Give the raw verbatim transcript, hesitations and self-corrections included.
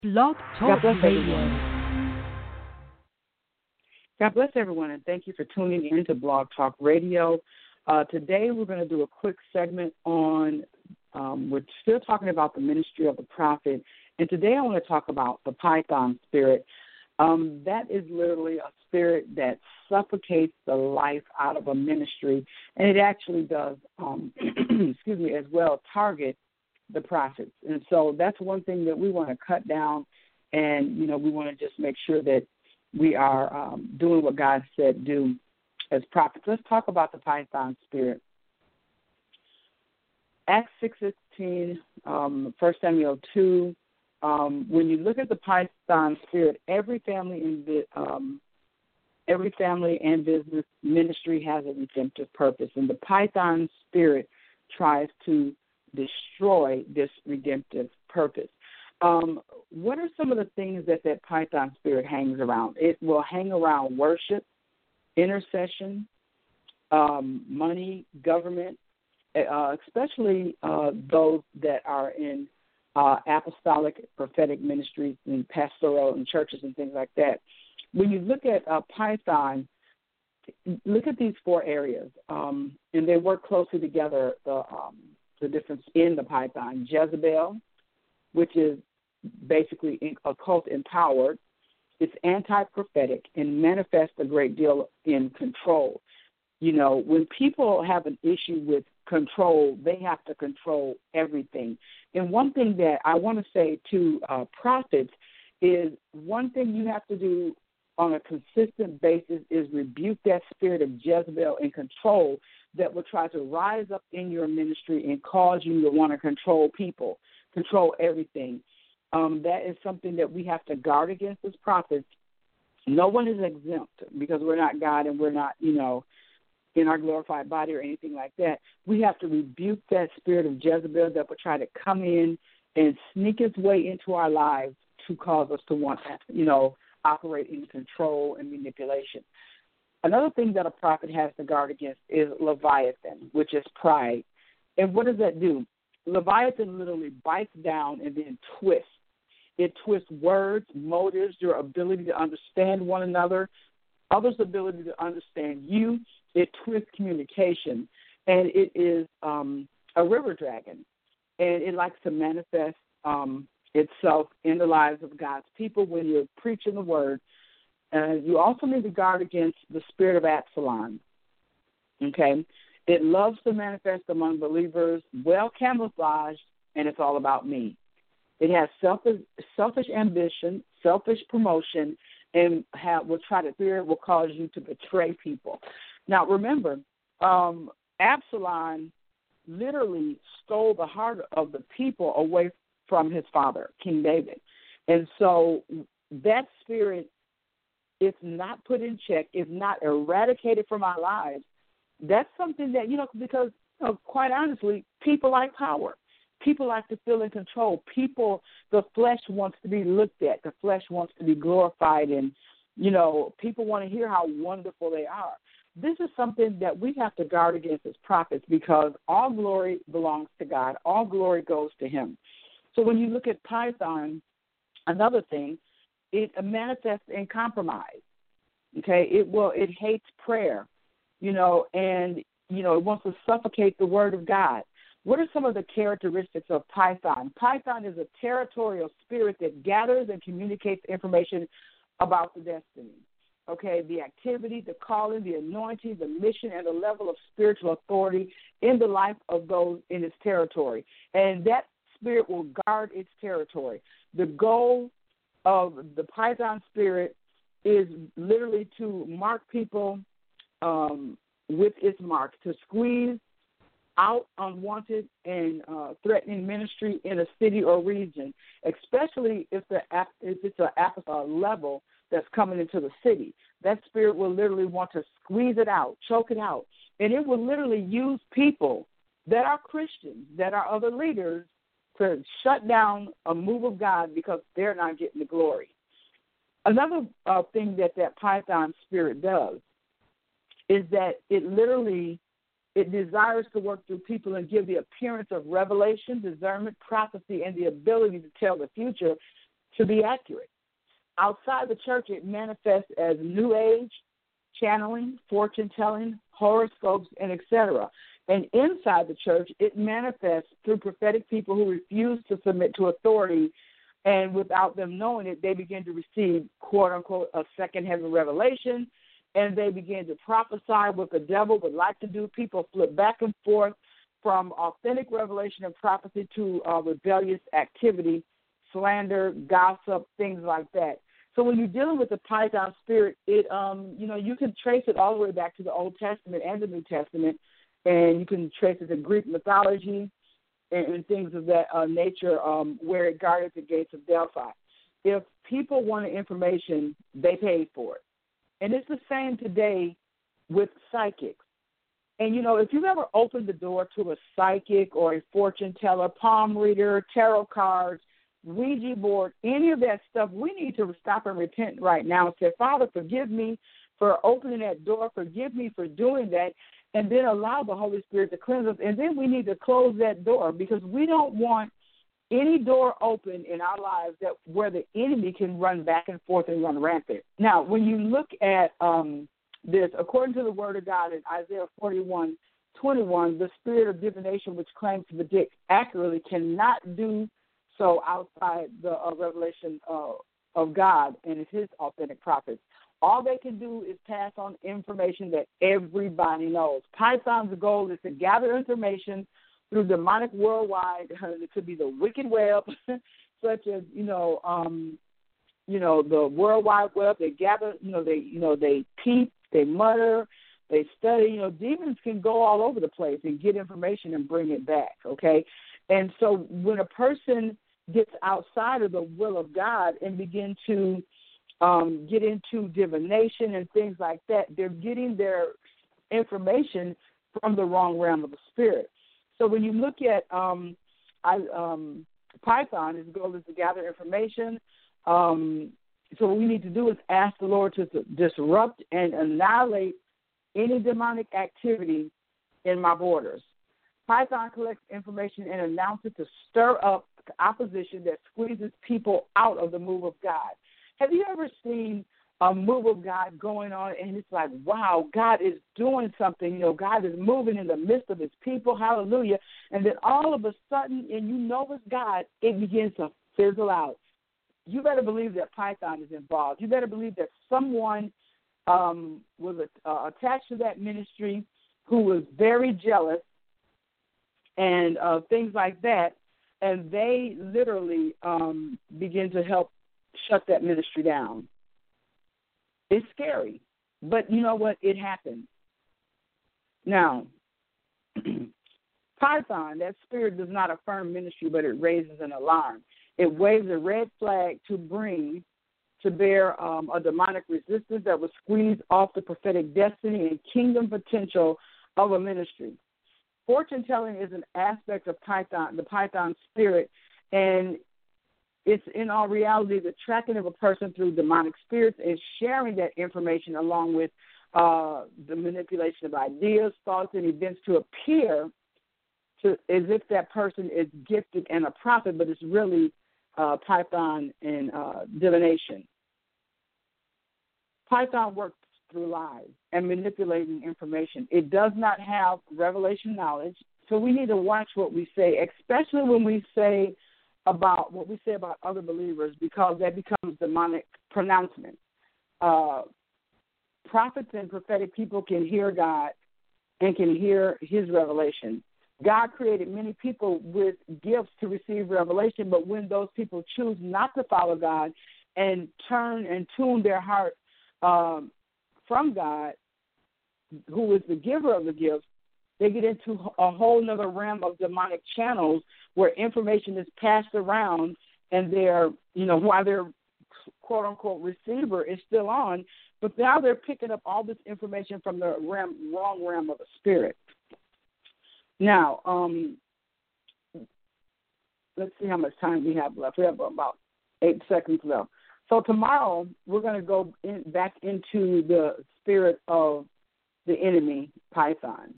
Blog God Talk bless Radio. everyone. God bless everyone, and thank you for tuning in to Blog Talk Radio. Uh, today we're going to do a quick segment on, um, we're still talking about the ministry of the prophet, and today I want to talk about the Python spirit. Um, that is literally a spirit that suffocates the life out of a ministry, and it actually does, um, excuse me, as well, target the prophets. And so that's one thing that we want to cut down, and, you know, we want to just make sure that we are um, doing what God said do as prophets. Let's talk about the Python spirit. Acts six sixteen, um, First Samuel two, um, when you look at the Python spirit, every family in the um, every family and business ministry has a redemptive purpose, and the Python spirit tries to destroy this redemptive purpose. Um, what are some of the things that that Python spirit hangs around? It will hang around worship, intercession, um, money, government, uh, especially uh, those that are in uh, apostolic, prophetic ministries and pastoral and churches and things like that. When you look at uh, Python, look at these four areas, um, and they work closely together, the, um, the difference in the Python. Jezebel, which is basically occult empowered. It's anti-prophetic and manifests a great deal in control. You know, when people have an issue with control, they have to control everything. And one thing that I want to say to uh, prophets is one thing you have to do on a consistent basis is rebuke that spirit of Jezebel and control that will try to rise up in your ministry and cause you to want to control people, control everything. Um, that is something that we have to guard against as prophets. No one is exempt because we're not God and we're not, you know, in our glorified body or anything like that. We have to rebuke that spirit of Jezebel that will try to come in and sneak its way into our lives to cause us to want to, you know, operate in control and manipulation. Another thing that a prophet has to guard against is Leviathan, which is pride. And what does that do? Leviathan literally bites down and then twists. It twists words, motives, your ability to understand one another, others' ability to understand you. It twists communication, and it is um, a river dragon, and it likes to manifest um, itself in the lives of God's people when you're preaching the word. Uh, you also need to guard against the spirit of Absalom, okay? It loves to manifest among believers, well camouflaged, and it's all about me. It has selfish, selfish ambition, selfish promotion, and have, will try to fear it will cause you to betray people. Now, remember, um, Absalom literally stole the heart of the people away from his father, King David. And so that spirit, if not put in check, if not eradicated from our lives, that's something that, you know, because, you know, quite honestly, people like power. People like to feel in control. People, the flesh wants to be looked at. The flesh wants to be glorified. And, you know, people want to hear how wonderful they are. This is something that we have to guard against as prophets because all glory belongs to God. All glory goes to him. So when you look at Python, another thing, it manifests in compromise. Okay, it will. It hates prayer, you know, and you know it wants to suffocate the word of God. What are some of the characteristics of Python? Python is a territorial spirit that gathers and communicates information about the destiny. Okay, the activity, the calling, the anointing, the mission, and the level of spiritual authority in the life of those in its territory. And that spirit will guard its territory. The goal of the Python spirit is literally to mark people um, with its mark, to squeeze out unwanted and uh, threatening ministry in a city or region, especially if, the, if it's a, a level that's coming into the city. That spirit will literally want to squeeze it out, choke it out, and it will literally use people that are Christians, that are other leaders, to shut down a move of God because they're not getting the glory. Another uh, thing that that Python spirit does is that it literally, it desires to work through people and give the appearance of revelation, discernment, prophecy, and the ability to tell the future. to be accurate. Outside the church, it manifests as New Age, channeling, fortune-telling, horoscopes, and et cetera. And inside the church, it manifests through prophetic people who refuse to submit to authority, and without them knowing it, they begin to receive, quote-unquote, a second heaven revelation, and they begin to prophesy what the devil would like to do. People flip back and forth from authentic revelation and prophecy to uh, rebellious activity, slander, gossip, things like that. So when you're dealing with the Python spirit, it um you know you can trace it all the way back to the Old Testament and the New Testament, and you can trace it to Greek mythology and, and things of that uh, nature, um, where it guarded the gates of Delphi. If people wanted information, they paid for it, and it's the same today with psychics. And you know, if you've ever opened the door to a psychic or a fortune teller, palm reader, tarot cards, Ouija board, any of that stuff, we need to stop and repent right now and say, Father, forgive me for opening that door, forgive me for doing that, and then allow the Holy Spirit to cleanse us. And then we need to close that door, because we don't want any door open in our lives that where the enemy can run back and forth and run rampant. Now, when you look at um, this, according to the Word of God in Isaiah forty-one twenty-one, the spirit of divination, which claims to predict accurately, cannot do so outside the uh, revelation uh, of God and his authentic prophets. All they can do is pass on information that everybody knows. Python's goal is to gather information through demonic worldwide. It could be the wicked web, such as, you know, um, you know, the World Wide Web. They gather, you know, they, you know, they peep, they mutter, they study. You know, demons can go all over the place and get information and bring it back, okay? And so when a person gets outside of the will of God and begin to um, get into divination and things like that, they're getting their information from the wrong realm of the spirit. So when you look at um, I, um, Python, his goal is to gather information. Um, so what we need to do is ask the Lord to, to disrupt and annihilate any demonic activity in my borders. Python collects information and announces to stir up opposition that squeezes people out of the move of God. Have you ever seen a move of God going on, and it's like, wow, God is doing something. You know, God is moving in the midst of his people. Hallelujah. And then all of a sudden, and you know it's God, it begins to fizzle out. You better believe that Python is involved. You better believe that someone um, was uh, attached to that ministry who was very jealous and uh, things like that, and they literally um, begin to help shut that ministry down. It's scary, but you know what? It happened. Now, Python, that spirit does not affirm ministry, but it raises an alarm. It waves a red flag to bring to bear um, a demonic resistance that will squeeze off the prophetic destiny and kingdom potential of a ministry. Fortune telling is an aspect of Python, the Python spirit, and it's in all reality the tracking of a person through demonic spirits and sharing that information along with uh, the manipulation of ideas, thoughts, and events to appear to as if that person is gifted and a prophet, but it's really uh, Python and uh, divination. Python works through lies and manipulating information. It does not have revelation knowledge, so we need to watch what we say, especially when we say about what we say about other believers, because that becomes demonic pronouncement. Uh, prophets and prophetic people can hear God and can hear his revelation. God created many people with gifts to receive revelation, but when those people choose not to follow God and turn and tune their heart um, from God, who is the giver of the gifts, they get into a whole other realm of demonic channels where information is passed around, and they're, you know, while their quote unquote receiver is still on, but now they're picking up all this information from the realm, wrong realm of the spirit. Now, um, let's see how much time we have left. We have about eight seconds left. So tomorrow we're going to go in, back into the spirit of the enemy, Python.